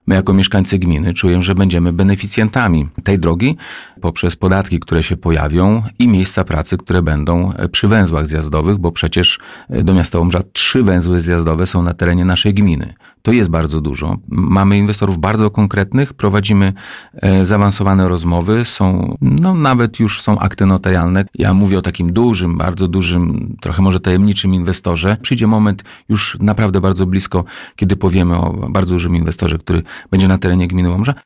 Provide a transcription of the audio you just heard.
My jako mieszkańcy gminy czujemy, że będziemy beneficjentami tej drogi poprzez podatki, które się pojawią i miejsca pracy, które będą przy węzłach zjazdowych, bo przecież do miasta Łomża 3 węzły zjazdowe są na terenie naszej gminy. To jest bardzo dużo. Mamy inwestorów bardzo konkretnych, prowadzimy zaawansowane rozmowy, nawet już są akty notarialne. Ja mówię o takim dużym, bardzo dużym, trochę może tajemniczym inwestorze. Przyjdzie moment już naprawdę bardzo blisko, kiedy powiemy o bardzo dużym inwestorze, który będzie na terenie gminy Łomża.